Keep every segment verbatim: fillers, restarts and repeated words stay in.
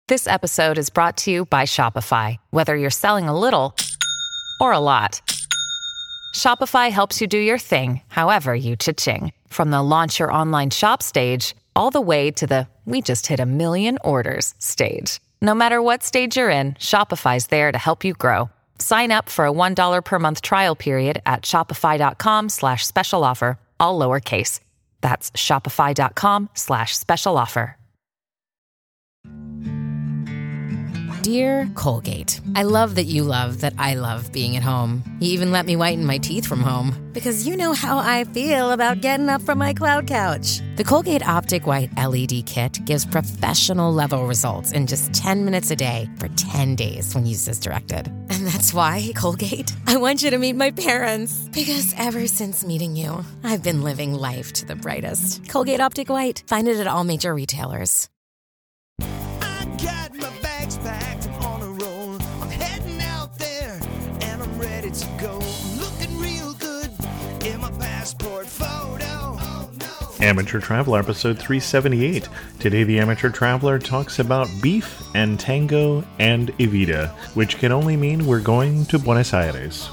This episode is brought to you by Shopify. Whether you're selling a little or a lot, Shopify helps you do your thing, however you cha-ching. From the launch your online shop stage, all the way to the we just hit a million orders stage. No matter what stage you're in, Shopify's there to help you grow. Sign up for a one dollar per month trial period at shopify.com slash special offer, all lowercase. That's shopify.com slash special offer. Dear Colgate, I love that you love that I love being at home. You even let me whiten my teeth from home. Because you know how I feel about getting up from my cloud couch. The Colgate Optic White L E D Kit gives professional-level results in just ten minutes a day for ten days when used as directed. And that's why, Colgate, I want you to meet my parents. Because ever since meeting you, I've been living life to the brightest. Colgate Optic White. Find it at all major retailers. I got my bags packed, I'm on a roll. I'm heading out there, and I'm ready to go. I'm looking real good in my passport photo. Oh, no. Amateur Traveler, episode three seventy-eight. Today, the Amateur Traveler talks about beef and tango and Evita, which can only mean we're going to Buenos Aires.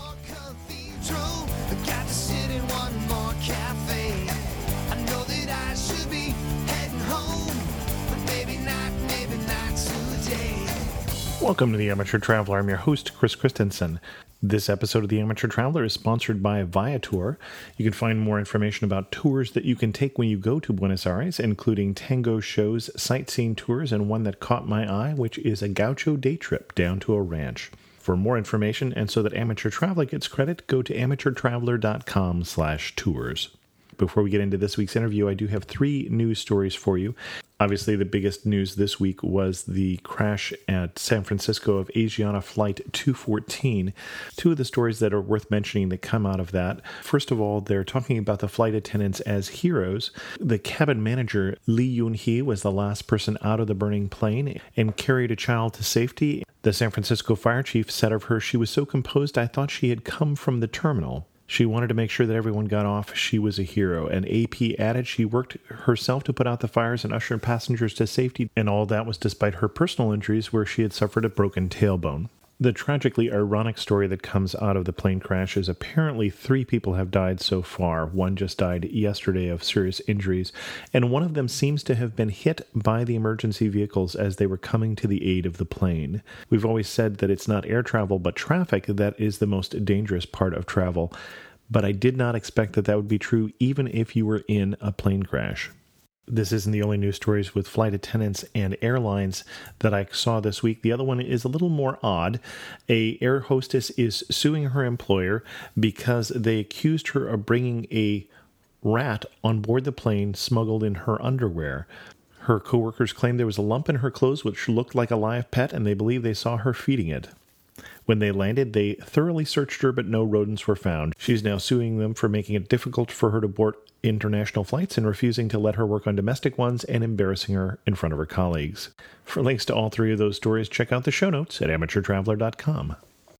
Welcome to the Amateur Traveler. I'm your host, Chris Christensen. This episode of the Amateur Traveler is sponsored by Viator. You can find more information about tours that you can take when you go to Buenos Aires, including tango shows, sightseeing tours, and one that caught my eye, which is a gaucho day trip down to a ranch. For more information, and so that Amateur Traveler gets credit, go to amateurtraveler.com slash tours. Before we get into this week's interview, I do have three news stories for you. Obviously, the biggest news this week was the crash at San Francisco of Asiana Flight two fourteen. Two of the stories that are worth mentioning that come out of that. First of all, they're talking about the flight attendants as heroes. The cabin manager, Lee Yoon-hee, was the last person out of the burning plane and carried a child to safety. The San Francisco fire chief said of her, "She was so composed I thought she had come from the terminal. She wanted to make sure that everyone got off. She was a hero." And A P added she worked herself to put out the fires and usher passengers to safety, and all that was despite her personal injuries where she had suffered a broken tailbone. The tragically ironic story that comes out of the plane crash is apparently three people have died so far. One just died yesterday of serious injuries, and one of them seems to have been hit by the emergency vehicles as they were coming to the aid of the plane. We've always said that it's not air travel, but traffic that is the most dangerous part of travel. But I did not expect that that would be true even if you were in a plane crash. This isn't the only news stories with flight attendants and airlines that I saw this week. The other one is a little more odd. A air hostess is suing her employer because they accused her of bringing a rat on board the plane smuggled in her underwear. Her coworkers claimed there was a lump in her clothes which looked like a live pet, and they believe they saw her feeding it. When they landed, they thoroughly searched her, but no rodents were found. She's now suing them for making it difficult for her to board international flights and refusing to let her work on domestic ones and embarrassing her in front of her colleagues. For links to all three of those stories, check out the show notes at amateur traveler dot com.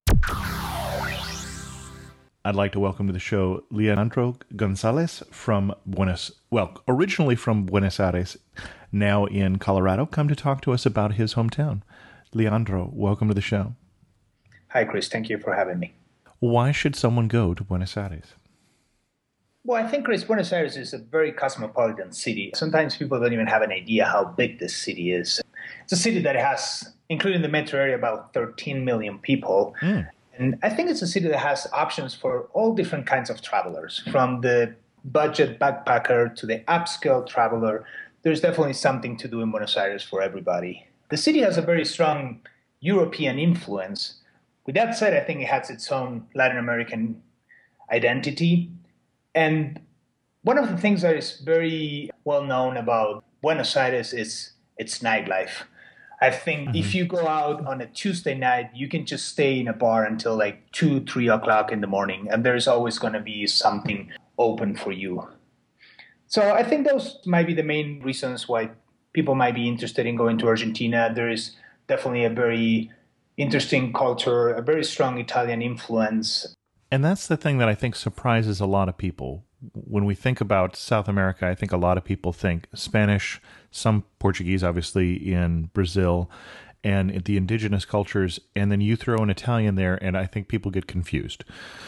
I'd like to welcome to the show Leandro Gonzalez from Buenos, well, originally from Buenos Aires, now in Colorado, come to talk to us about his hometown. Leandro, welcome to the show. Hi, Chris. Thank you for having me. Why should someone go to Buenos Aires? Well, I think, Chris, Buenos Aires is a very cosmopolitan city. Sometimes people don't even have an idea how big this city is. It's a city that has, including the metro area, about thirteen million people. Mm. And I think it's a city that has options for all different kinds of travelers, from the budget backpacker to the upscale traveler. There's definitely something to do in Buenos Aires for everybody. The city has a very strong European influence. With that said, I think it has its own Latin American identity. And one of the things that is very well known about Buenos Aires is its nightlife. I think mm-hmm. if you go out on a Tuesday night, you can just stay in a bar until like two, three o'clock in the morning, and there's always going to be something open for you. So I think those might be the main reasons why people might be interested in going to Argentina. There is definitely a very interesting culture, a very strong Italian influence. And that's the thing that I think surprises a lot of people. when we think about South America, I think a lot of people think Spanish, some Portuguese, obviously, in Brazil, and the indigenous cultures, and then you throw an Italian there, and I think people get confused.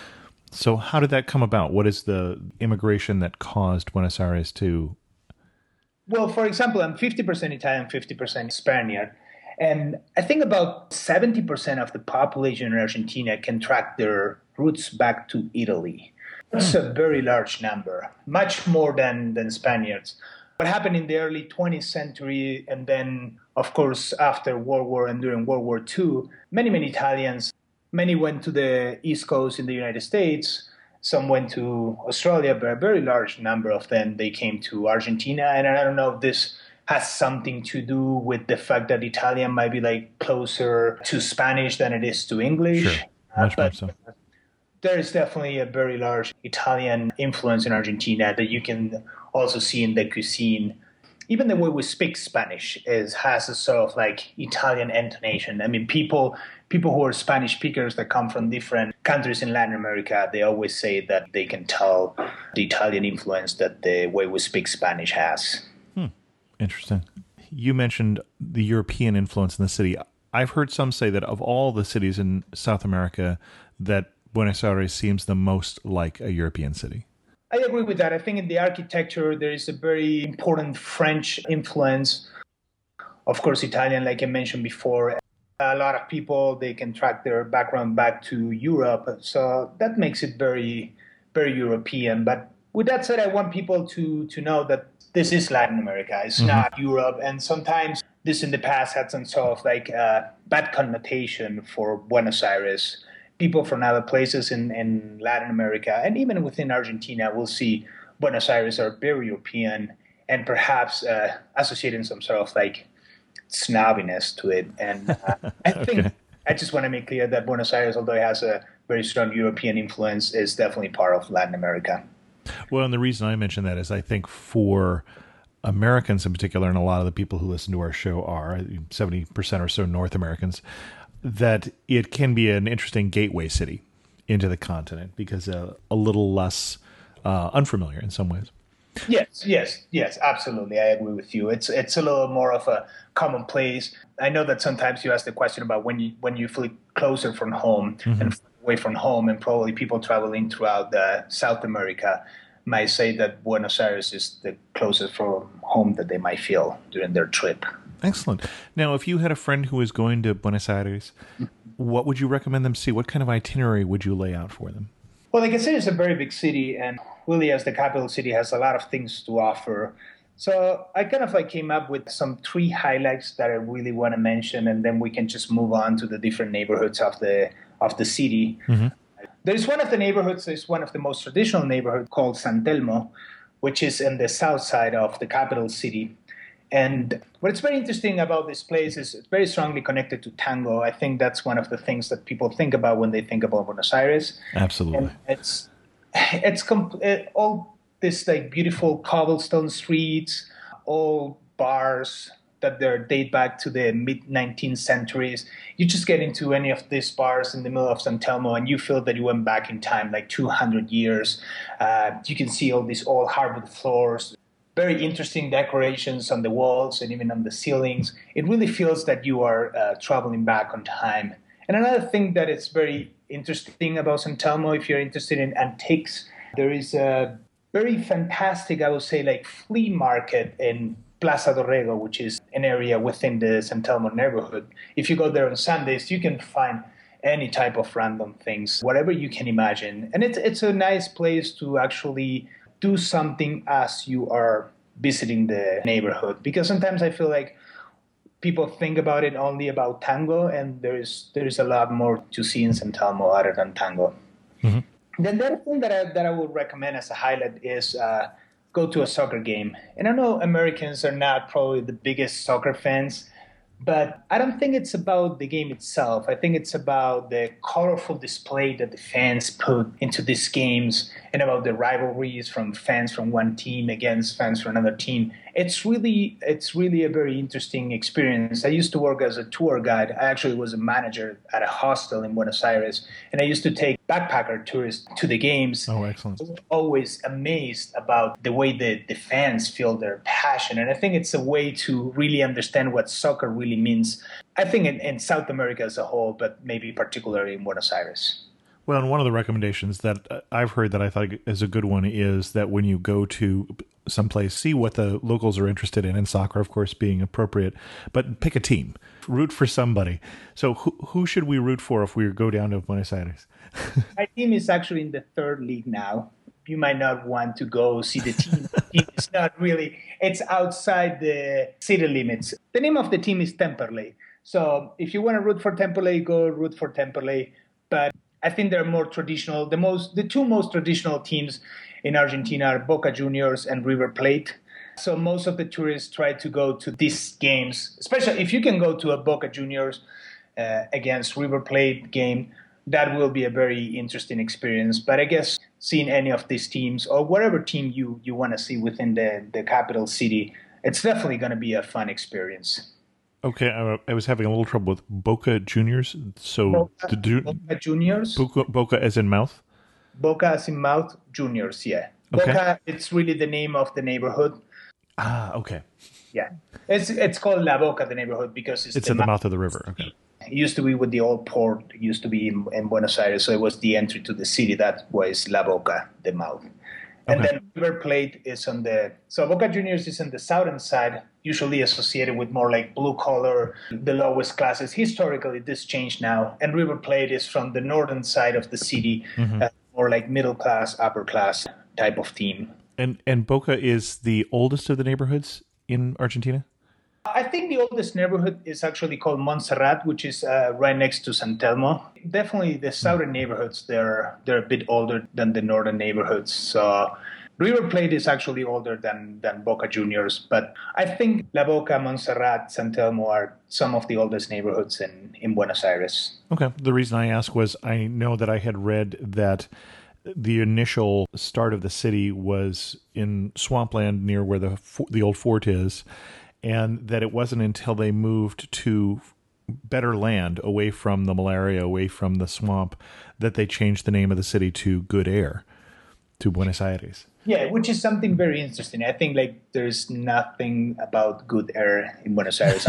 So how did that come about? What is the immigration that caused Buenos Aires to... Well, for example, I'm fifty percent Italian, fifty percent Spaniard. And I think about seventy percent of the population in Argentina can track their roots back to Italy. That's a very large number, much more than, than Spaniards. What happened in the early twentieth century, and then, of course, after World War and during World War Two, many, many Italians, many went to the East Coast in the United States. Some went to Australia, but a very large number of them, they came to Argentina. And I don't know if this has something to do with the fact that Italian might be like closer to Spanish than it is to English. Sure, much uh, more so. There is definitely a very large Italian influence in Argentina that you can also see in the cuisine. Even the way we speak Spanish is has a sort of like Italian intonation. I mean, people people who are Spanish speakers that come from different countries in Latin America, they always say that they can tell the Italian influence that the way we speak Spanish has. Hmm. Interesting. You mentioned the European influence in the city. I've heard some say that of all the cities in South America, that Buenos Aires seems the most like a European city. I agree with that. I think in the architecture, there is a very important French influence. Of course, Italian, like I mentioned before. A lot of people, they can track their background back to Europe. So that makes it very, very European. But with that said, I want people to, to know that this is Latin America. It's mm-hmm. not Europe. And sometimes this in the past had some sort of like uh, bad connotation for Buenos Aires. People from other places in, in Latin America and even within Argentina will see Buenos Aires are very European and perhaps uh, associating some sort of like snobbiness to it. And uh, I okay. think I just want to make clear that Buenos Aires, although it has a very strong European influence, is definitely part of Latin America. Well, and the reason I mention that is I think for Americans in particular, and a lot of the people who listen to our show are seventy percent or so North Americans, that it can be an interesting gateway city into the continent because uh, a little less uh, unfamiliar in some ways. Yes, yes, yes, absolutely. I agree with you. It's it's a little more of a commonplace. I know that sometimes you ask the question about when you when you feel closer from home mm-hmm. and away from home, and probably people traveling throughout the South America might say that Buenos Aires is the closest from home that they might feel during their trip. Excellent. Now, if you had a friend who was going to Buenos Aires, what would you recommend them see? What kind of itinerary would you lay out for them? Well, like I said, it's a very big city, and really, as the capital city, has a lot of things to offer. So I kind of like came up with some three highlights that I really want to mention, and then we can just move on to the different neighborhoods of the of the city. Mm-hmm. There's one of the neighborhoods, is one of the most traditional neighborhoods called San Telmo, which is in the south side of the capital city. And what's very interesting about this place is it's very strongly connected to tango. I think that's one of the things that people think about when they think about Buenos Aires. Absolutely. And it's it's com- it, all this like beautiful cobblestone streets, all bars that they date back to the mid nineteenth centuries. You just get into any of these bars in the middle of San Telmo and you feel that you went back in time like two hundred years. Uh, you can see all these old hardwood floors, very interesting decorations on the walls and even on the ceilings. It really feels that you are uh, traveling back on time. And another thing that is very interesting about San Telmo, if you're interested in antiques, there is a very fantastic, I would say, like flea market in Plaza Dorrego, which is an area within the San Telmo neighborhood. If you go there on Sundays, you can find any type of random things, whatever you can imagine. And it's it's a nice place to actually do something as you are visiting the neighborhood, because sometimes I feel like people think about it only about tango, and there is there is a lot more to see in San Telmo other than tango. Mm-hmm. Then the other thing that I, that I would recommend as a highlight is uh, go to a soccer game. And I know Americans are not probably the biggest soccer fans, but I don't think it's about the game itself. I think it's about the colorful display that the fans put into these games and about the rivalries from fans from one team against fans from another team. it's really it's really a very interesting experience. I used to work as a tour guide. I actually was a manager at a hostel in Buenos Aires, and I used to take backpacker tourists to the games. Oh, excellent. I was always amazed about the way the, the fans feel their passion, and I think it's a way to really understand what soccer really means. I think in, in South America as a whole, but maybe particularly in Buenos Aires. Well, and one of the recommendations that I've heard that I thought is a good one is that when you go to someplace, see what the locals are interested in, and soccer, of course, being appropriate, but pick a team. Root for somebody. So who, who should we root for if we go down to Buenos Aires? My team is actually in the third league now. You might not want to go see the team. The team is not really, it's outside the city limits. The name of the team is Temperley. So if you want to root for Temperley, go root for Temperley. But I think they're more traditional. The most, the two most traditional teams in Argentina are Boca Juniors and River Plate. So most of the tourists try to go to these games, especially if you can go to a Boca Juniors uh, against River Plate game. That will be a very interesting experience. But I guess seeing any of these teams or whatever team you, you want to see within the, the capital city, it's definitely going to be a fun experience. Okay, I, I was having a little trouble with Boca Juniors. So Boca, the ju- Boca Juniors. Boca, Boca as in mouth? Boca as in mouth, Juniors, yeah. Okay. Boca, it's really the name of the neighborhood. Ah, okay. Yeah. It's it's called La Boca, the neighborhood, because it's, It's the at the mouth. mouth of the river. Okay. It used to be with the old port. It used to be in, in Buenos Aires, so it was the entry to the city. That was La Boca, the mouth. And Okay. then River Plate is on the... So Boca Juniors is on the southern side, usually associated with more like blue collar, the lowest classes. Historically, this changed now. And River Plate is from the northern side of the city, Mm-hmm. uh, more like middle class, upper class type of team. And and Boca is the oldest of the neighborhoods in Argentina? I think the oldest neighborhood is actually called Montserrat, which is uh, right next to San Telmo. Definitely the southern neighborhoods, they're they're a bit older than the northern neighborhoods. So River Plate is actually older than, than Boca Juniors. But I think La Boca, Montserrat, San Telmo are some of the oldest neighborhoods in, in Buenos Aires. Okay. The reason I asked was I know that I had read that the initial start of the city was in swampland near where the the old fort is, and that it wasn't until they moved to better land away from the malaria, away from the swamp, that they changed the name of the city to Good Air, to Buenos Aires. Yeah, which is something very interesting. I think like there's nothing about good air in Buenos Aires.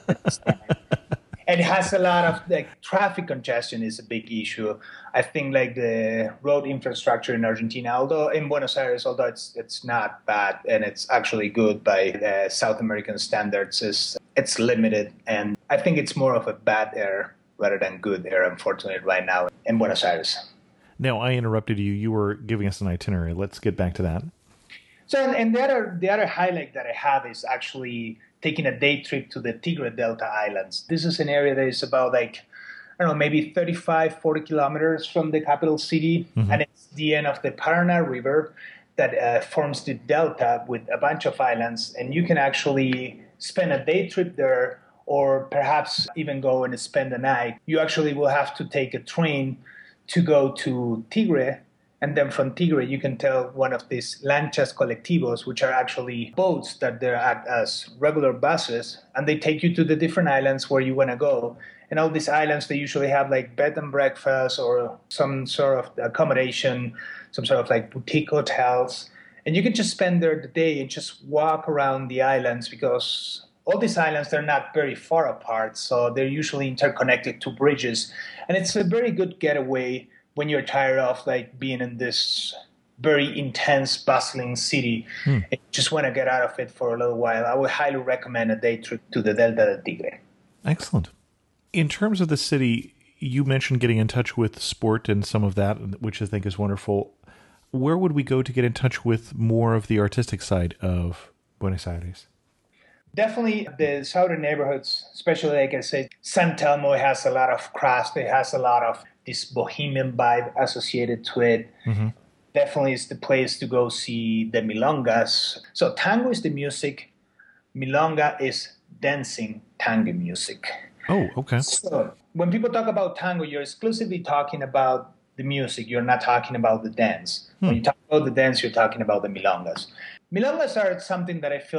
And it has a lot of like traffic congestion is a big issue. I think like the road infrastructure in Argentina, although in Buenos Aires, although it's it's not bad and it's actually good by uh, South American standards, is it's limited. And I think it's more of a bad air rather than good air, unfortunately, right now in Buenos Aires. Now, I interrupted you. You were giving us an itinerary. Let's get back to that. So, and, and the other the other highlight that I have is actually taking a day trip to the Tigre Delta Islands. This is an area that is about like, I don't know, maybe thirty-five, forty kilometers from the capital city. Mm-hmm. And it's the end of the Paraná River that uh, forms the delta with a bunch of islands. And you can actually spend a day trip there or perhaps even go and spend the night. You actually will have to take a train to go to Tigre. And then from Tigre, you can tell one of these lanchas colectivos, which are actually boats that they act as regular buses, and they take you to the different islands where you want to go. And all these islands, they usually have like bed and breakfast or some sort of accommodation, some sort of like boutique hotels. And you can just spend there the day and just walk around the islands because all these islands, they're not very far apart. So they're usually interconnected to bridges. And it's a very good getaway when you're tired of like being in this very intense, bustling city, hmm. and you just want to get out of it for a little while, I would highly recommend a day trip to the Delta del Tigre. Excellent. In terms of the city, you mentioned getting in touch with sport and some of that, which I think is wonderful. Where would we go to get in touch with more of the artistic side of Buenos Aires? Definitely the southern neighborhoods, especially like I said, San Telmo has a lot of crafts. It has a lot of this bohemian vibe associated to it. Mm-hmm. Definitely is the place to go see the milongas. So tango is the music. Milonga is dancing tango music. Oh, okay. So when people talk about tango, you're exclusively talking about the music. You're not talking about the dance. Hmm. When you talk about the dance, you're talking about the milongas. Milongas are something that I feel that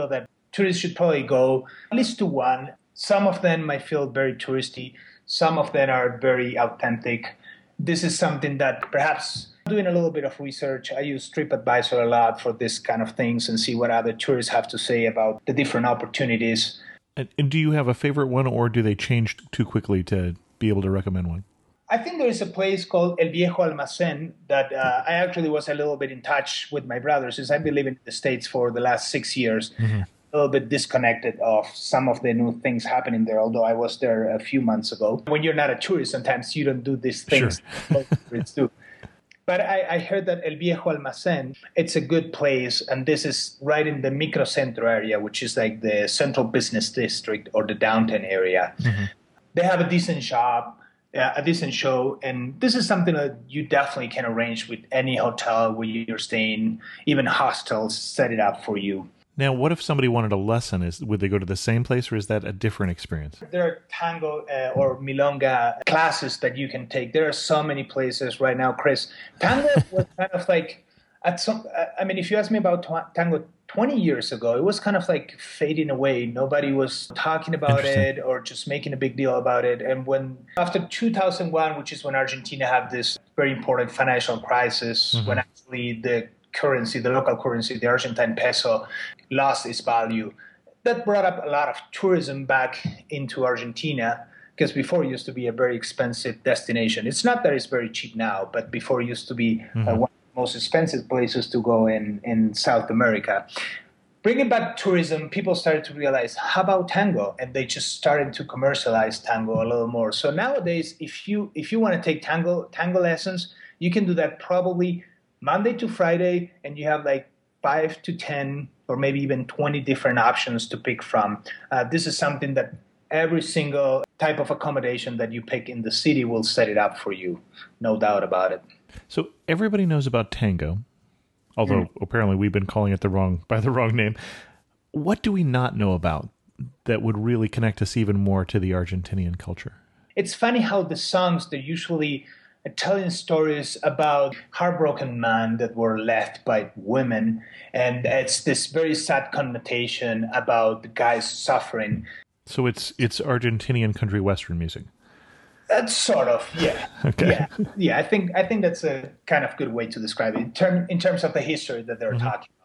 tourists should probably go at least to one. Some of them might feel very touristy. Some of them are very authentic. This is something that perhaps doing a little bit of research, I use TripAdvisor a lot for this kind of things and see what other tourists have to say about the different opportunities. And, and do you have a favorite one, or do they change too quickly to be able to recommend one? I think there is a place called El Viejo Almacén that uh, I actually was a little bit in touch with my brother since I've been living in the States for the last six years. Mm-hmm. A little bit disconnected of some of the new things happening there, although I was there a few months ago. When you're not a tourist, sometimes you don't do these things sure. tourists do. But I, I heard that El Viejo Almacén, it's a good place, and this is right in the Microcentro area, which is like the central business district or the downtown area. Mm-hmm. They have a decent shop, uh, a decent show, and this is something that you definitely can arrange with any hotel where you're staying. Even hostels set it up for you. Now, what if somebody wanted a lesson? Is would they go to the same place, or is that a different experience? There are tango uh, or milonga classes that you can take. There are so many places right now, Chris. Tango was kind of like, at some. I mean, if you ask me about tw- tango twenty years ago, it was kind of like fading away. Nobody was talking about it or just making a big deal about it. And when after two thousand one, which is when Argentina had this very important financial crisis, mm-hmm. when actually the currency, the local currency, the Argentine peso, lost its value. That brought up a lot of tourism back into Argentina, because before it used to be a very expensive destination. It's not that it's very cheap now, but before it used to be mm-hmm. uh, one of the most expensive places to go in, in South America. Bringing back tourism, people started to realize, how about tango? And they just started to commercialize tango a little more. So nowadays, if you if you want to take tango tango lessons, you can do that probably Monday to Friday, and you have like five to ten or maybe even twenty different options to pick from. Uh, this is something that every single type of accommodation that you pick in the city will set it up for you, no doubt about it. So everybody knows about tango, although mm. apparently we've been calling it the wrong by the wrong name. What do we not know about that would really connect us even more to the Argentinian culture? It's funny how the songs, they're usually telling stories about heartbroken men that were left by women, and it's this very sad connotation about the guys suffering. So it's it's Argentinian country western music. That's sort of, yeah. Okay. Yeah, yeah. I think I think that's a kind of good way to describe it in, term, in terms of the history that they're mm-hmm. talking about.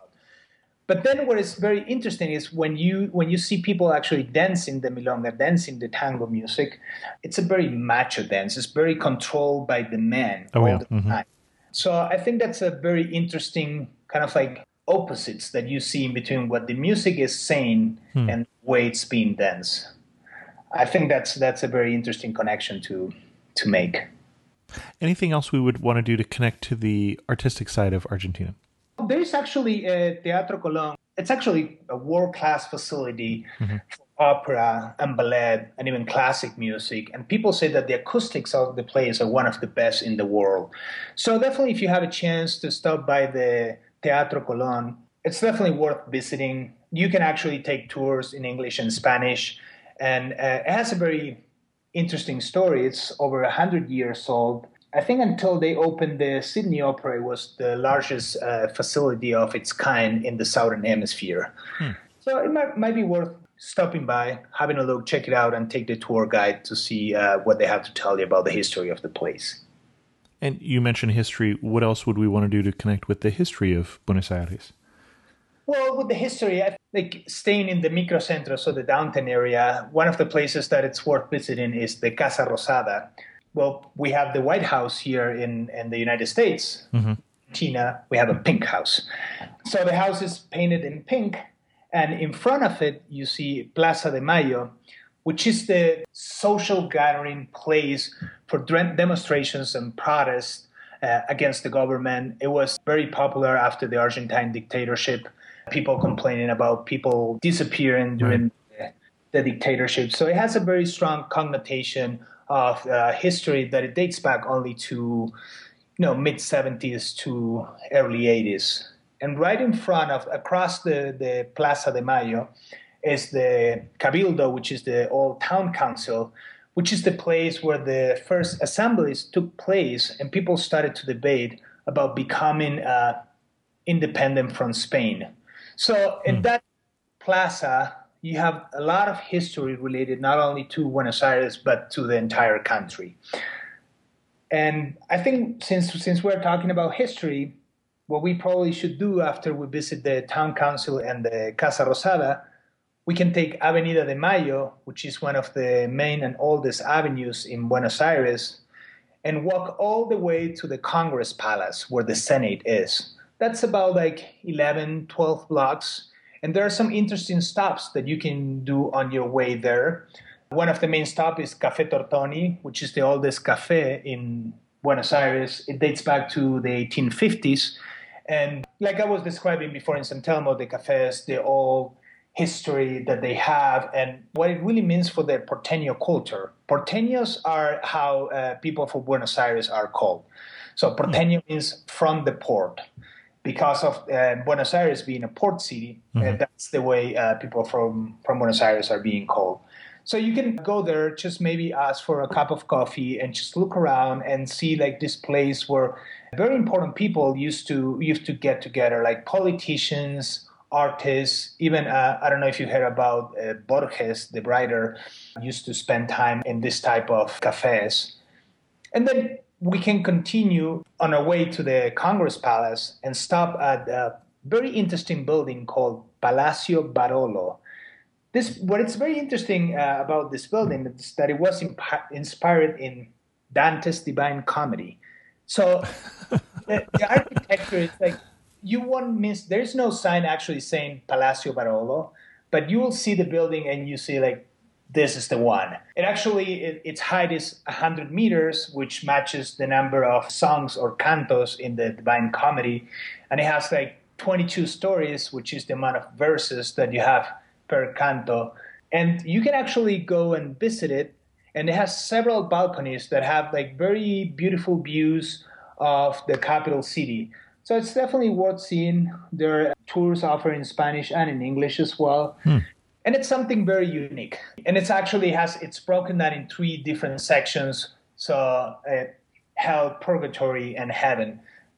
But then what is very interesting is when you when you see people actually dancing the milonga, dancing the tango music, it's a very macho dance. It's very controlled by the men oh, all yeah. the mm-hmm. time. So I think that's a very interesting kind of like opposites that you see in between what the music is saying hmm. and the way it's being danced. I think that's that's a very interesting connection to to make. Anything else we would want to do to connect to the artistic side of Argentina? There is actually a Teatro Colón. It's actually a world-class facility mm-hmm. for opera and ballet and even classic music. And people say that the acoustics of the place are one of the best in the world. So definitely if you have a chance to stop by the Teatro Colón, it's definitely worth visiting. You can actually take tours in English and Spanish. And uh, it has a very interesting story. It's over one hundred years old. I think until they opened the Sydney Opera, it was the largest uh, facility of its kind in the Southern Hemisphere. Hmm. So it might, might be worth stopping by, having a look, check it out, and take the tour guide to see uh, what they have to tell you about the history of the place. And you mentioned history. What else would we want to do to connect with the history of Buenos Aires? Well, with the history, I think staying in the Microcentro, so the downtown area, one of the places that it's worth visiting is the Casa Rosada. Well, we have the White House here in, in the United States. Mm-hmm. China, we have a pink house. So the house is painted in pink, and in front of it, you see Plaza de Mayo, which is the social gathering place for demonstrations and protests uh, against the government. It was very popular after the Argentine dictatorship, people complaining about people disappearing during right. the, the dictatorship. So it has a very strong connotation of uh, history that it dates back only to, you know, mid seventies to early eighties. And right in front of, across the, the Plaza de Mayo, is the Cabildo, which is the old town council, which is the place where the first assemblies took place and people started to debate about becoming uh, independent from Spain. So in mm. that plaza, you have a lot of history related not only to Buenos Aires, but to the entire country. And I think since since we're talking about history, what we probably should do after we visit the town council and the Casa Rosada, we can take Avenida de Mayo, which is one of the main and oldest avenues in Buenos Aires, and walk all the way to the Congress Palace where the Senate is. That's about like eleven, twelve blocks. And there are some interesting stops that you can do on your way there. One of the main stops is Café Tortoni, which is the oldest cafe in Buenos Aires. It dates back to the eighteen fifties. And like I was describing before in San Telmo, the cafes, the old history that they have and what it really means for the porteño culture. Porteños are how uh, people from Buenos Aires are called. So porteño means from the port. Because of uh, Buenos Aires being a port city, mm-hmm. uh, that's the way uh, people from, from Buenos Aires are being called. So you can go there, just maybe ask for a cup of coffee and just look around and see like this place where very important people used to used to get together, like politicians, artists, even, uh, I don't know if you heard about uh, Borges, the writer, used to spend time in this type of cafes. And then we can continue on our way to the Congress Palace and stop at a very interesting building called Palacio Barolo. This, what is very interesting uh, about this building is that it was imp- inspired in Dante's Divine Comedy. So the, the architecture is like, you won't miss, there's no sign actually saying Palacio Barolo, but you will see the building and you see like, this is the one. It actually, it, its height is one hundred meters, which matches the number of songs or cantos in the Divine Comedy. And it has like twenty-two stories, which is the amount of verses that you have per canto. And you can actually go and visit it. And it has several balconies that have like very beautiful views of the capital city. So it's definitely worth seeing. There are tours offered in Spanish and in English as well. Hmm. And it's something very unique. And it's actually has, it's broken down in three different sections. So uh, hell, purgatory, and heaven.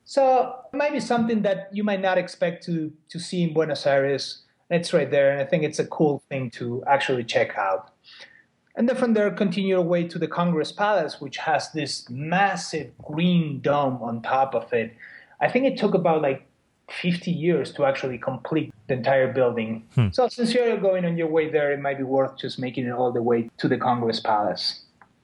So it might be something that you might not expect to, to see in Buenos Aires. It's right there. And I think it's a cool thing to actually check out. And then from there, continue your way to the Congress Palace, which has this massive green dome on top of it. I think it took about like fifty years to actually complete the entire building. Hmm. So since you're going on your way there, it might be worth just making it all the way to the Congress Palace.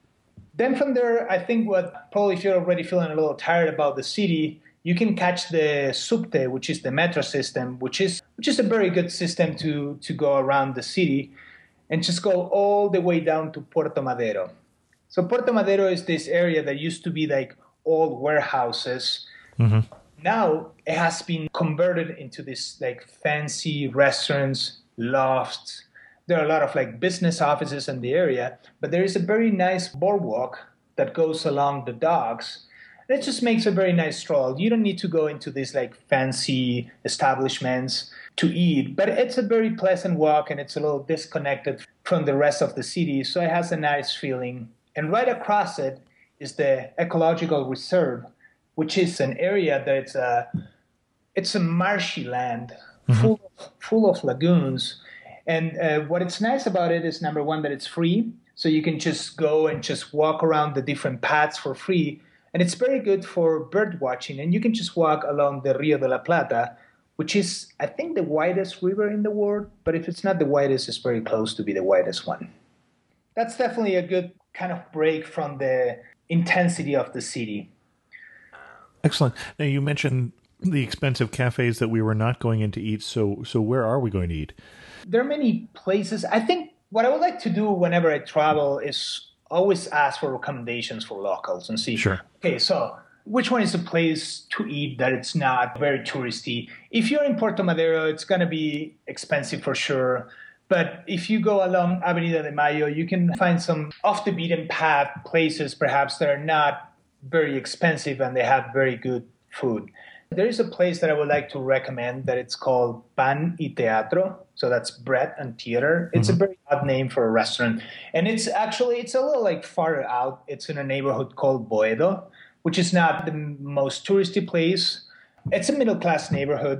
Then from there, I think what probably if you're already feeling a little tired about the city, you can catch the subte, which is the metro system, which is which is a very good system to, to go around the city and just go all the way down to Puerto Madero. So Puerto Madero is this area that used to be like old warehouses. Mm-hmm. Now it has been converted into this like fancy restaurants, lofts. There are a lot of like business offices in the area, but there is a very nice boardwalk that goes along the docks. And it just makes a very nice stroll. You don't need to go into these like fancy establishments to eat, but it's a very pleasant walk and it's a little disconnected from the rest of the city. So it has a nice feeling. And right across it is the ecological reserve, which is an area that it's a, it's a marshy land mm-hmm. full, of, full of lagoons. And uh, what it's nice about it is, number one, that it's free. So you can just go and just walk around the different paths for free. And it's very good for bird watching. And you can just walk along the Rio de la Plata, which is, I think, the widest river in the world. But if it's not the widest, it's very close to be the widest one. That's definitely a good kind of break from the intensity of the city. Excellent. Now, you mentioned the expensive cafes that we were not going in to eat. So, so where are we going to eat? There are many places. I think what I would like to do whenever I travel is always ask for recommendations for locals and see, sure. Okay, so which one is the place to eat that it's not very touristy? If you're in Puerto Madero, it's going to be expensive for sure. But if you go along Avenida de Mayo, you can find some off the beaten path places perhaps that are not very expensive and they have very good food. There is a place that I would like to recommend that it's called Pan y Teatro. So that's bread and theater. It's mm-hmm. a very odd name for a restaurant. And it's actually, it's a little like farther out. It's in a neighborhood called Boedo, which is not the most touristy place. It's a middle-class neighborhood,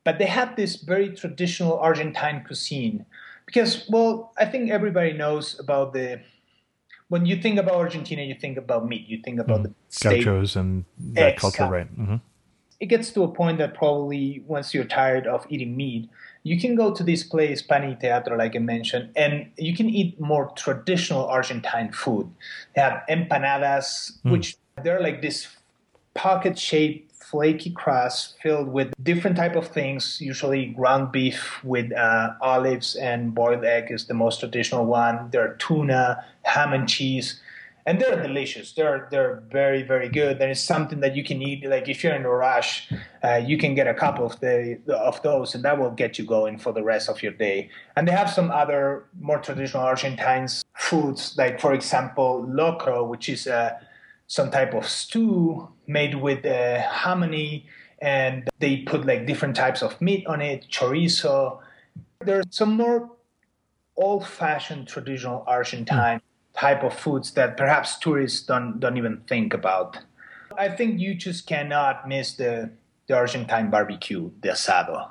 but they have this very traditional Argentine cuisine. Because, well, I think everybody knows about the, when you think about Argentina, you think about meat, you think about mm. the steak. Gauchos and that Exactly. culture, right? Mm-hmm. It gets to a point that probably once you're tired of eating meat, you can go to this place, Pan y Teatro, like I mentioned, and you can eat more traditional Argentine food. They have empanadas, mm. which they're like this pocket-shaped, flaky crust filled with different type of things, usually ground beef with uh, olives and boiled egg is the most traditional one. There are tuna, ham and cheese. And they're delicious. They're they're very, very good. And it's something that you can eat. Like if you're in a rush, uh, you can get a couple of the of those, and that will get you going for the rest of your day. And they have some other more traditional Argentine foods, like for example, locro, which is uh, some type of stew made with uh, hominy, and they put like different types of meat on it, chorizo. There's some more old-fashioned traditional Argentine. Mm. type of foods that perhaps tourists don't don't even think about. I think you just cannot miss the, the Argentine barbecue, the asado.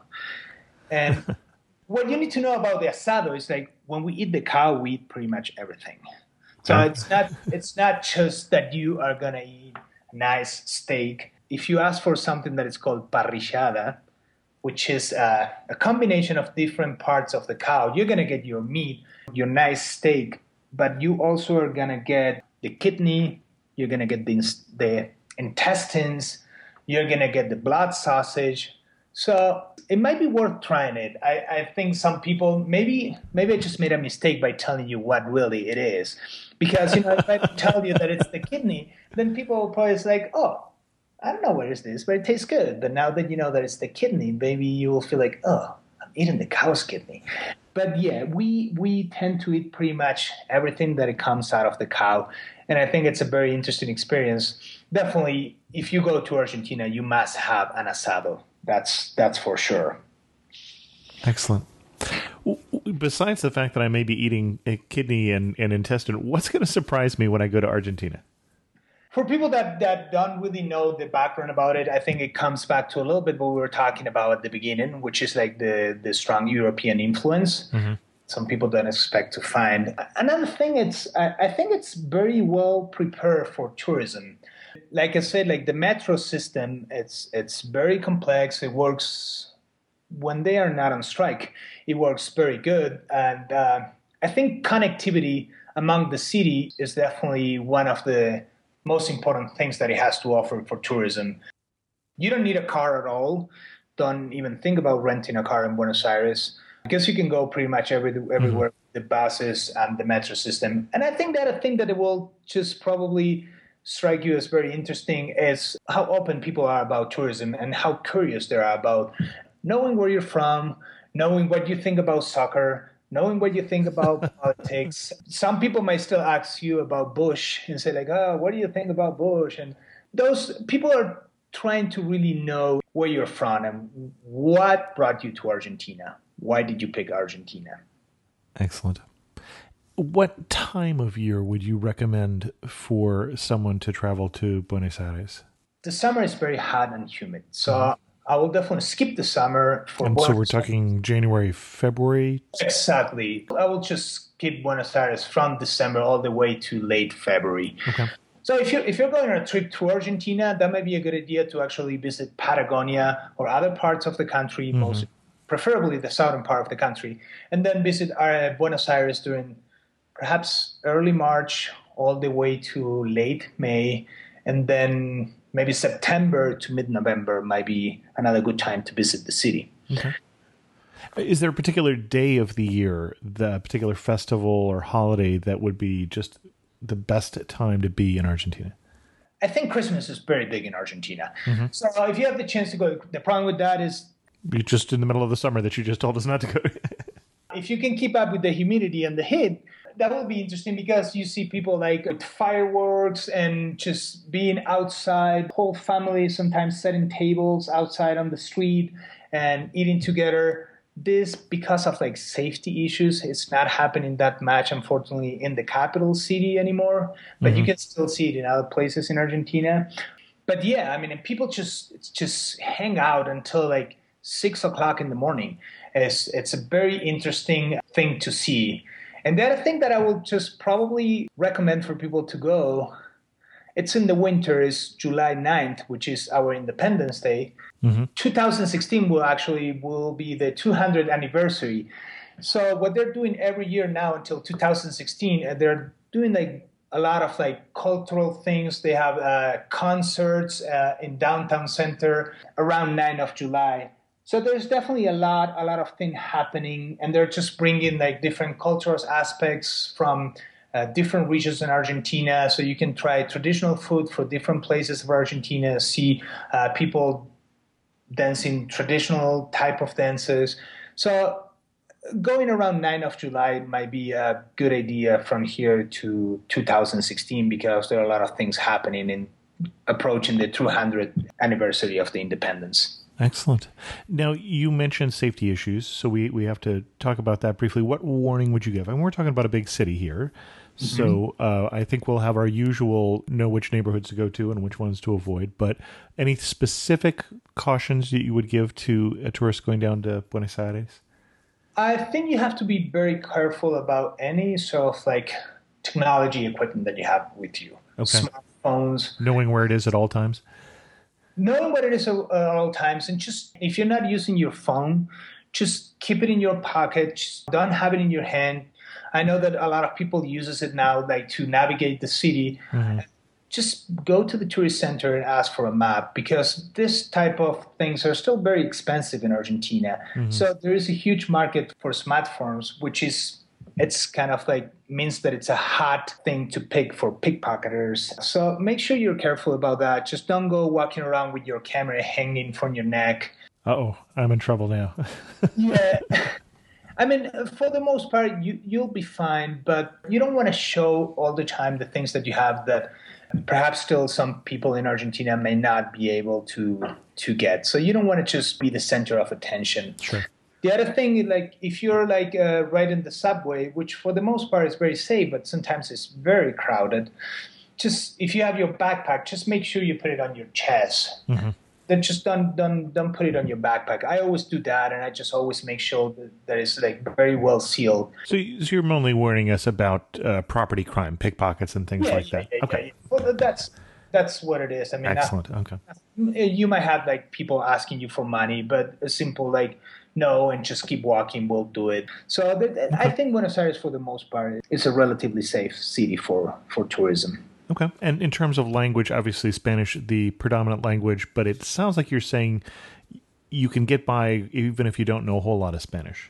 And what you need to know about the asado is like when we eat the cow, we eat pretty much everything. So yeah. it's not it's not just that you are gonna eat a nice steak. If you ask for something that is called parrillada, which is a, a combination of different parts of the cow, you're gonna get your meat, your nice steak. But you also are going to get the kidney, you're going to get the, the intestines, you're going to get the blood sausage. So it might be worth trying it. I, I think some people, maybe maybe I just made a mistake by telling you what really it is. Because, you know, if I tell you that it's the kidney, then people will probably say, like, oh, I don't know what is this, but it tastes good. But now that you know that it's the kidney, maybe you will feel like, oh, I'm eating the cow's kidney. But yeah, we we tend to eat pretty much everything that it comes out of the cow. And I think it's a very interesting experience. Definitely, if you go to Argentina, you must have an asado. That's that's for sure. Excellent. Besides the fact that I may be eating a kidney and, and intestine, what's going to surprise me when I go to Argentina? For people that, that don't really know the background about it, I think it comes back to a little bit what we were talking about at the beginning, which is like the, the strong European influence. Mm-hmm. Some people don't expect to find. Another thing, it's I, I think it's very well prepared for tourism. Like I said, like the metro system, it's it's very complex. It works when they are not on strike. It works very good. And uh, I think connectivity among the city is definitely one of the most important things that it has to offer for tourism. You don't need a car at all. Don't even think about renting a car in Buenos Aires because you can go pretty much every, everywhere with the buses and the metro system. And I think that a thing that it will just probably strike you as very interesting is how open people are about tourism and how curious they are about knowing where you're from, knowing what you think about soccer, knowing what you think about politics. Some people might still ask you about Bush and say like, oh, what do you think about Bush? And those people are trying to really know where you're from and what brought you to Argentina. Why did you pick Argentina? Excellent. What time of year would you recommend for someone to travel to Buenos Aires? The summer is very hot and humid. So mm-hmm. I will definitely skip the summer. For and Buenos so we're talking January, February? Exactly. I will just skip Buenos Aires from December all the way to late February. Okay. So if you're, if you're going on a trip to Argentina, that might be a good idea to actually visit Patagonia or other parts of the country, mm-hmm. most preferably the southern part of the country, and then visit uh, Buenos Aires during perhaps early March all the way to late May, and then maybe September to mid-November might be another good time to visit the city. Okay. Is there a particular day of the year, the particular festival or holiday that would be just the best time to be in Argentina? I think Christmas is very big in Argentina. Mm-hmm. So if you have the chance to go, the problem with that is... You're just in the middle of the summer that you just told us not to go. If you can keep up with the humidity and the heat, that will be interesting because you see people like with fireworks and just being outside, whole families sometimes setting tables outside on the street and eating together. This, because of like safety issues, it's not happening that much, unfortunately, in the capital city anymore. But mm-hmm. you can still see it in other places in Argentina. But yeah, I mean, people just just hang out until like six o'clock in the morning. It's, it's a very interesting thing to see. And the other thing that I will just probably recommend for people to go, it's in the winter, is July ninth, which is our Independence Day. Mm-hmm. two thousand sixteen will actually will be the two hundredth anniversary. So what they're doing every year now until two thousand sixteen, they're doing like a lot of like cultural things. They have uh, concerts uh, in downtown center around ninth of July. So there's definitely a lot, a lot of things happening, and they're just bringing like different cultural aspects from uh, different regions in Argentina. So you can try traditional food for different places of Argentina, see uh, people dancing traditional type of dances. So going around ninth of July might be a good idea from here to two thousand sixteen, because there are a lot of things happening in approaching the two hundredth anniversary of the independence. Excellent. Now, you mentioned safety issues, so we, we have to talk about that briefly. What warning would you give? I mean, we're talking about a big city here, mm-hmm. so uh, I think we'll have our usual know which neighborhoods to go to and which ones to avoid, but any specific cautions that you would give to a tourist going down to Buenos Aires? I think you have to be very careful about any sort of like technology equipment that you have with you. Okay. Smartphones. Knowing where it is at all times? Knowing what it is at all times, and just if you're not using your phone, just keep it in your pocket. Just don't have it in your hand. I know that a lot of people uses it now, like to navigate the city. Mm-hmm. Just go to the tourist center and ask for a map, because this type of things are still very expensive in Argentina. Mm-hmm. So there is a huge market for smartphones, which is it's kind of like means that it's a hot thing to pick for pickpocketers. So make sure you're careful about that. Just don't go walking around with your camera hanging from your neck. Uh-oh, I'm in trouble now. Yeah. I mean, for the most part, you, you'll be fine, but you don't want to show all the time the things that you have that perhaps still some people in Argentina may not be able to to get. So you don't want to just be the center of attention. Sure. The other thing, like if you're like uh, right in the subway, which for the most part is very safe, but sometimes it's very crowded, just if you have your backpack, just make sure you put it on your chest. Mm-hmm. Then just don't don't don't put it on your backpack. I always do that, and I just always make sure that, that it's like very well sealed. So, so you're mainly warning us about uh, property crime, pickpockets, and things yeah, like yeah, that. Yeah, okay, yeah. Well, that's that's what it is. I mean, excellent. Uh, okay, you might have like people asking you for money, but a simple like no, and just keep walking will do it. So th- th- okay. I think Buenos Aires, for the most part, is a relatively safe city for for tourism. Okay. And in terms of language, obviously Spanish, the predominant language, but it sounds like you're saying you can get by even if you don't know a whole lot of Spanish.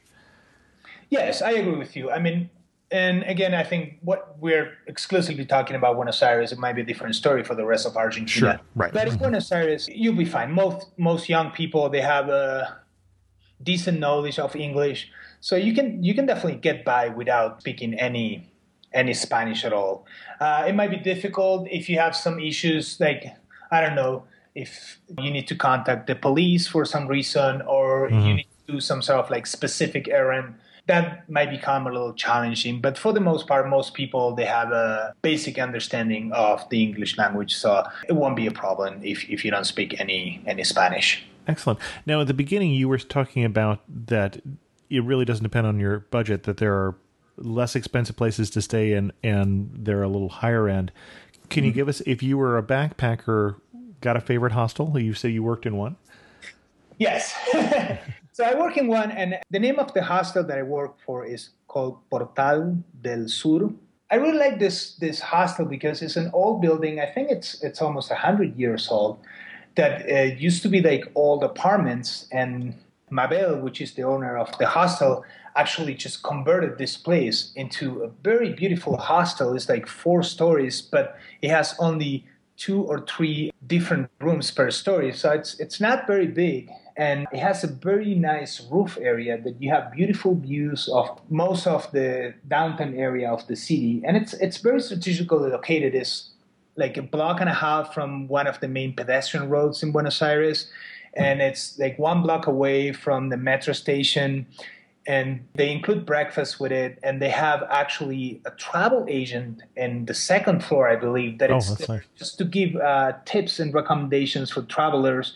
Yes, I agree with you. I mean, and again, I think what we're exclusively talking about Buenos Aires, it might be a different story for the rest of Argentina. Sure, right. But in Buenos Aires, you'll be fine. Most most young people, they have a decent knowledge of English. So you can you can definitely get by without speaking any any Spanish at all. Uh, it might be difficult if you have some issues, like, I don't know, if you need to contact the police for some reason, or mm-hmm. you need to do some sort of like specific errand. That might become a little challenging. But for the most part, most people, they have a basic understanding of the English language. So it won't be a problem if, if you don't speak any any Spanish. Excellent. Now, at the beginning, you were talking about that it really doesn't depend on your budget, that there are less expensive places to stay in, and they're a little higher end. Can you give us, if you were a backpacker, got a favorite hostel? You say you worked in one? Yes. So I work in one, and the name of the hostel that I work for is called Portal del Sur. I really like this this hostel because it's an old building. I think it's it's almost one hundred years old, that uh, used to be like old apartments, and Mabel, which is the owner of the hostel, actually just converted this place into a very beautiful hostel. It's like four stories, but it has only two or three different rooms per story. So it's it's not very big. And it has a very nice roof area that you have beautiful views of most of the downtown area of the city. And it's it's very strategically located. It's like a block and a half from one of the main pedestrian roads in Buenos Aires. And it's like one block away from the metro station. And they include breakfast with it. And they have actually a travel agent in the second floor, I believe, that oh, it's that's nice. Just to give uh, tips and recommendations for travelers.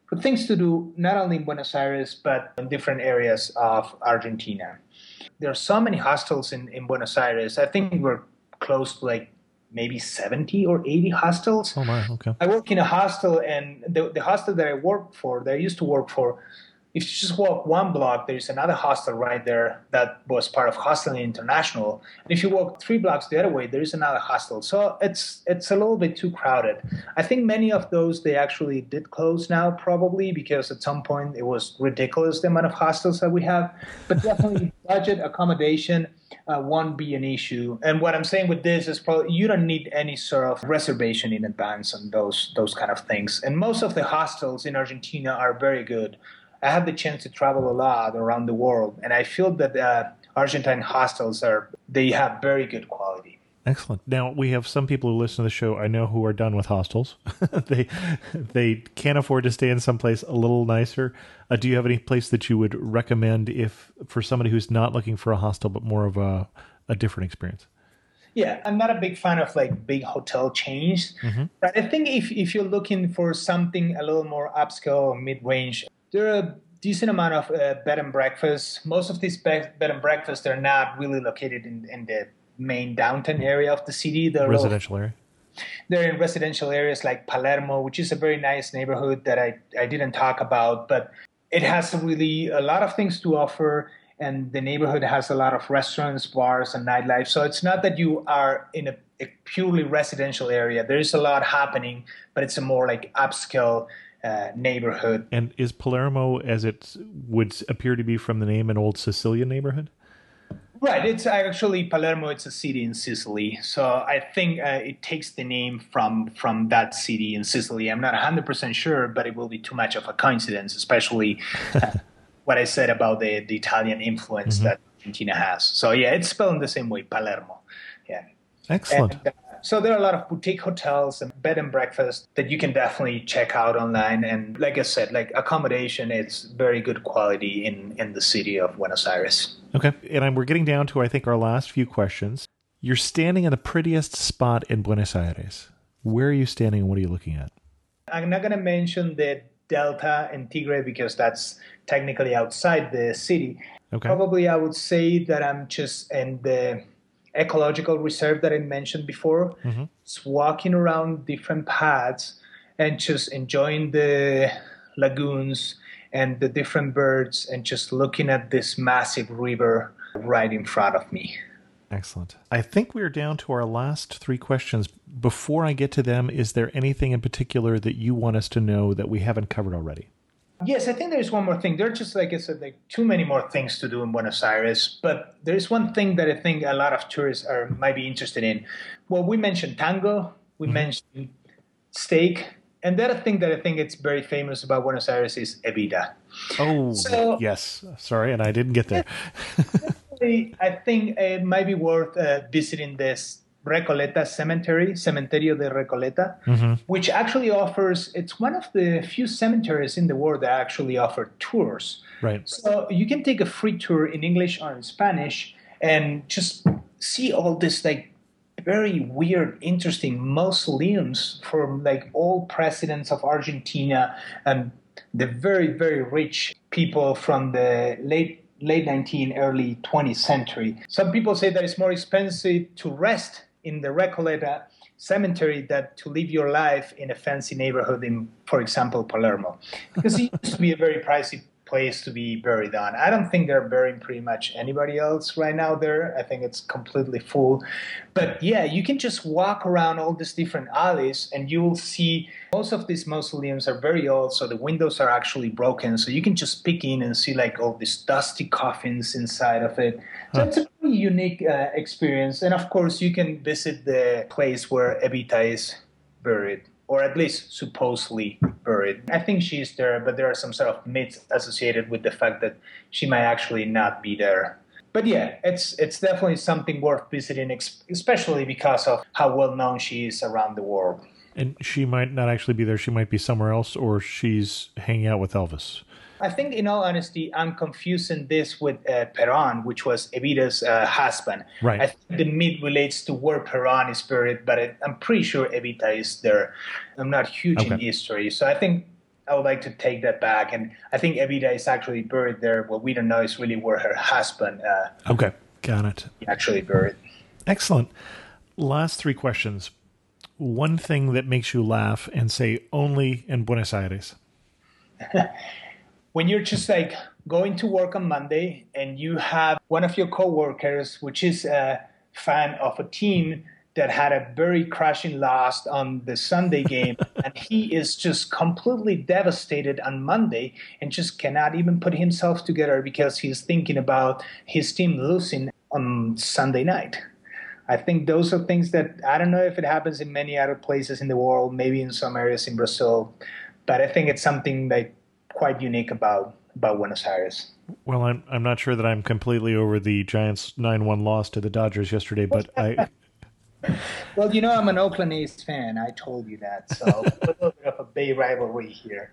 for things to do, not only in Buenos Aires, but in different areas of Argentina. There are so many hostels in, in Buenos Aires. I think we're close to like maybe seventy or eighty hostels. Oh my, okay. I work in a hostel, and the, the hostel that I work for, that I used to work for, if you just walk one block, there's another hostel right there that was part of Hosteling International. And if you walk three blocks the other way, there is another hostel. So it's it's a little bit too crowded. I think many of those, they actually did close now, probably, because at some point it was ridiculous, the amount of hostels that we have. But definitely budget accommodation uh, won't be an issue. And what I'm saying with this is probably you don't need any sort of reservation in advance on those those kind of things. And most of the hostels in Argentina are very good. I have the chance to travel a lot around the world, and I feel that uh, Argentine hostels are, they have very good quality. Excellent. Now, we have some people who listen to the show, I know, who are done with hostels. they they can't afford to stay in someplace a little nicer. Uh, do you have any place that you would recommend if for somebody who's not looking for a hostel, but more of a, a different experience? Yeah, I'm not a big fan of like big hotel chains, mm-hmm. but I think if, if you're looking for something a little more upscale or mid-range, there are a decent amount of uh, bed and breakfasts. Most of these bed, bed and breakfasts, they're not really located in, in the main downtown area of the city. They're residential little, area? They're in residential areas like Palermo, which is a very nice neighborhood that I, I didn't talk about, but it has really a lot of things to offer, and the neighborhood has a lot of restaurants, bars, and nightlife. So it's not that you are in a, a purely residential area. There is a lot happening, but it's a more like upscale Uh, neighborhood. And is Palermo, as it would appear to be from the name, an old Sicilian neighborhood? Right. It's actually Palermo. It's a city in Sicily. So I think uh, it takes the name from from that city in Sicily. I'm not one hundred percent sure, but it will be too much of a coincidence, especially uh, what I said about the, the Italian influence mm-hmm. that Argentina has. So yeah, it's spelled in the same way, Palermo. Yeah. Excellent. And, uh, So there are a lot of boutique hotels and bed and breakfast that you can definitely check out online. And like I said, like accommodation, it's very good quality in, in the city of Buenos Aires. Okay. And we're getting down to, I think, our last few questions. You're standing in the prettiest spot in Buenos Aires. Where are you standing and what are you looking at? I'm not going to mention the Delta and Tigre because that's technically outside the city. Okay. Probably I would say that I'm just in the ecological reserve that I mentioned before. Mm-hmm. It's walking around different paths and just enjoying the lagoons and the different birds and just looking at this massive river right in front of me. Excellent. I think we're down to our last three questions. Before I get to them, is there anything in particular that you want us to know that we haven't covered already? Yes, I think there's one more thing. There are just, like I said, like too many more things to do in Buenos Aires. But there's one thing that I think a lot of tourists are might be interested in. Well, we mentioned tango, we mm-hmm. mentioned steak, and the other thing that I think it's very famous about Buenos Aires is Evita. Oh, so, yes. Sorry, and I didn't get there. I think it might be worth uh, visiting this Recoleta Cemetery, Cementerio de Recoleta, mm-hmm. which actually offers, it's one of the few cemeteries in the world that actually offer tours. Right. So you can take a free tour in English or in Spanish and just see all this like very weird, interesting mausoleums from like all presidents of Argentina and the very, very rich people from the late late nineteenth, early twentieth century. Some people say that it's more expensive to rest in the Recoleta cemetery than to live your life in a fancy neighborhood in, for example, Palermo. Because it used to be a very pricey place to be buried on. I don't think they're burying pretty much anybody else right now there. I think it's completely full. But yeah, you can just walk around all these different alleys and you will see most of these mausoleums are very old, so the windows are actually broken. So you can just peek in and see like all these dusty coffins inside of it. So huh. It's a pretty unique uh, experience. And of course, you can visit the place where Evita is buried, or at least supposedly buried. I think she's there, but there are some sort of myths associated with the fact that she might actually not be there. But yeah, it's it's definitely something worth visiting, especially because of how well known she is around the world. And she might not actually be there. She might be somewhere else, or she's hanging out with Elvis. I think, in all honesty, I'm confusing this with uh, Perón, which was Evita's uh, husband. Right. I think the myth relates to where Perón is buried, but it, I'm pretty sure Evita is there. I'm not huge okay. in history, so I think I would like to take that back. And I think Evita is actually buried there. What we don't know is really where her husband uh, Okay, got it. actually buried. Excellent. Last three questions. One thing that makes you laugh and say only in Buenos Aires. When you're just like going to work on Monday and you have one of your coworkers, which is a fan of a team that had a very crashing loss on the Sunday game, and he is just completely devastated on Monday and just cannot even put himself together because he's thinking about his team losing on Sunday night. I think those are things that I don't know if it happens in many other places in the world, maybe in some areas in Brazil, but I think it's something like quite unique about, about Buenos Aires. Well, I'm I'm not sure that I'm completely over the Giants nine one loss to the Dodgers yesterday, but I... Well, you know, I'm an Oakland A's fan. I told you that. So a little bit of a Bay rivalry here.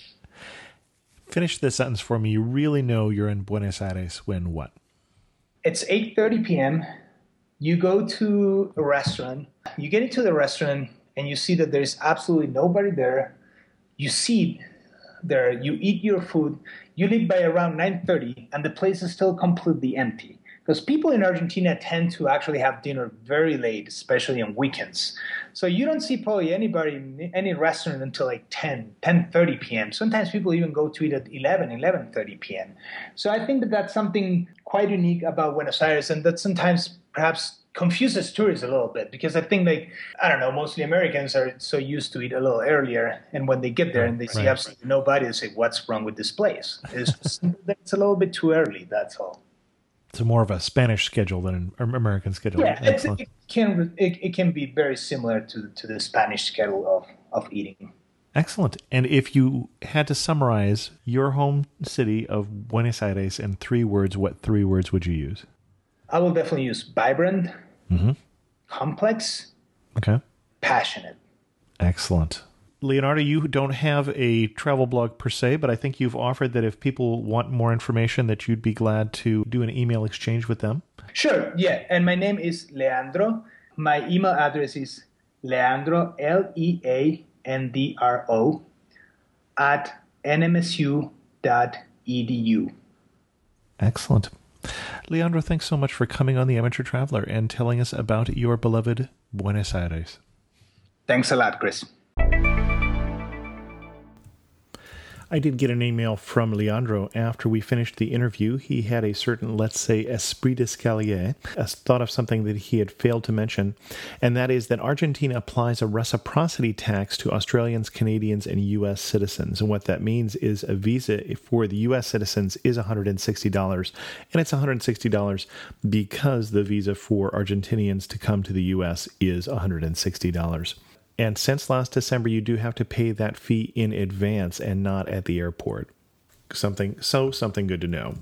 Finish this sentence for me. You really know you're in Buenos Aires when what? It's eight thirty p.m. You go to a restaurant. You get into the restaurant and you see that there's absolutely nobody there. You sit there. You eat your food. You leave by around nine thirty, and the place is still completely empty. Because people in Argentina tend to actually have dinner very late, especially on weekends. So you don't see probably anybody in any restaurant until like ten, ten thirty p.m. Sometimes people even go to eat at eleven, eleven thirty p.m. So I think that that's something quite unique about Buenos Aires, and that sometimes perhaps confuses tourists a little bit, because I think, like, I don't know, mostly Americans are so used to eat a little earlier, and when they get there and they see right. absolutely nobody, they say, what's wrong with this place? It's, just, it's a little bit too early, that's all. It's more of a Spanish schedule than an American schedule. Yeah, it's, Excellent. it can it, it can be very similar to to the Spanish schedule of, of eating. Excellent. And if you had to summarize your home city of Buenos Aires in three words, what three words would you use? I will definitely use vibrant, Mm-hmm. complex, Okay. passionate. Excellent. Leonardo, you don't have a travel blog per se, but I think you've offered that if people want more information, that you'd be glad to do an email exchange with them. Sure, yeah. And my name is Leandro. My email address is Leandro, L E A N D R O, at n m s u dot e d u. Excellent. Leandro, thanks so much for coming on The Amateur Traveler and telling us about your beloved Buenos Aires. Thanks a lot, Chris. I did get an email from Leandro after we finished the interview. He had a certain, let's say, esprit d'escalier, a thought of something that he had failed to mention, and that is that Argentina applies a reciprocity tax to Australians, Canadians, and U S citizens. And what that means is a visa for the U S citizens is one hundred sixty dollars, and it's one hundred sixty dollars because the visa for Argentinians to come to the U S is one hundred sixty dollars. And since last December, you do have to pay that fee in advance and not at the airport. Something, so something good to know.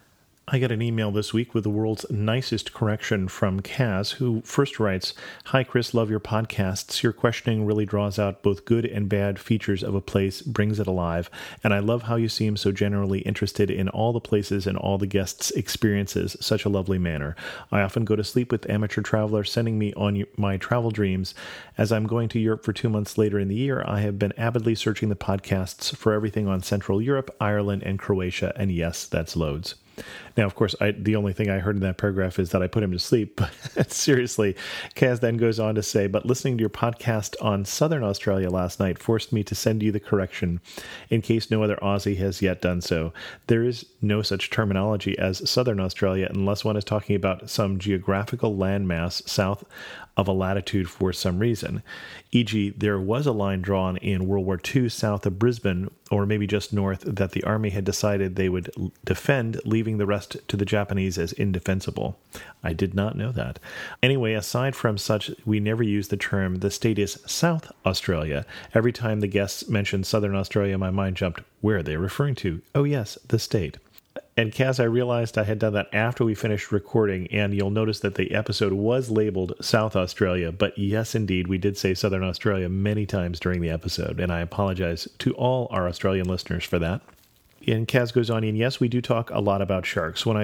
I got an email this week with the world's nicest correction from Kaz, who first writes, "Hi Chris, love your podcasts. Your questioning really draws out both good and bad features of a place, brings it alive, and I love how you seem so generally interested in all the places and all the guests' experiences, such a lovely manner. I often go to sleep with Amateur Traveler sending me on my travel dreams. As I'm going to Europe for two months later in the year, I have been avidly searching the podcasts for everything on Central Europe, Ireland, and Croatia, and yes, that's loads." Now, of course, I, the only thing I heard in that paragraph is that I put him to sleep. But seriously, Kaz then goes on to say, "But listening to your podcast on Southern Australia last night forced me to send you the correction in case no other Aussie has yet done so. There is no such terminology as Southern Australia unless one is talking about some geographical landmass south of a latitude for some reason. for example, there was a line drawn in World War Two south of Brisbane, or maybe just north, that the Army had decided they would defend, leaving the rest to the Japanese as indefensible. I did not know that. Anyway, aside from such, we never use the term, the state is South Australia. Every time the guests mentioned Southern Australia, my mind jumped, where are they referring to? Oh yes, the state." And Kaz, I realized I had done that after we finished recording, and you'll notice that the episode was labeled South Australia, but yes, indeed, we did say Southern Australia many times during the episode, and I apologize to all our Australian listeners for that. And Kaz goes on, and yes, we do talk a lot about sharks. When I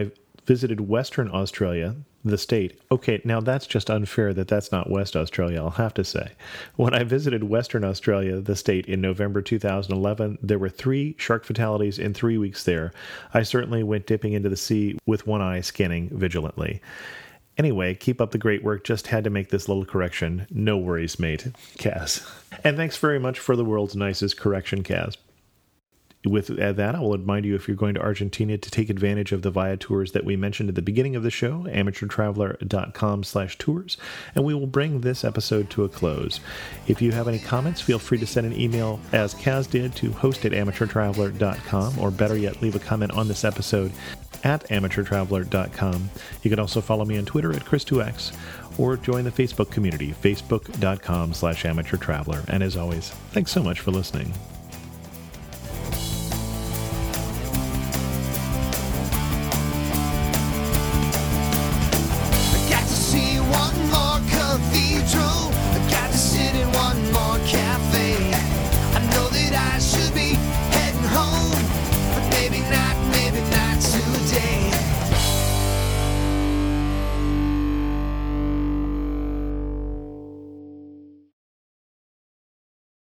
visited Western Australia, the state. Okay, now that's just unfair that that's not West Australia, I'll have to say. When I visited Western Australia, the state, in November two thousand eleven, there were three shark fatalities in three weeks there. I certainly went dipping into the sea with one eye scanning vigilantly. Anyway, keep up the great work. Just had to make this little correction. No worries, mate. Kaz. And thanks very much for the world's nicest correction, Kaz. With that, I will remind you, if you're going to Argentina, to take advantage of the Viatours that we mentioned at the beginning of the show, amateurtraveler.com slash tours, and we will bring this episode to a close. If you have any comments, feel free to send an email, as Kaz did, to host at amateurtraveler dot com, or better yet, leave a comment on this episode at amateurtraveler dot com. You can also follow me on Twitter at Chris two X, or join the Facebook community, facebook.com slash amateurtraveler. And as always, thanks so much for listening.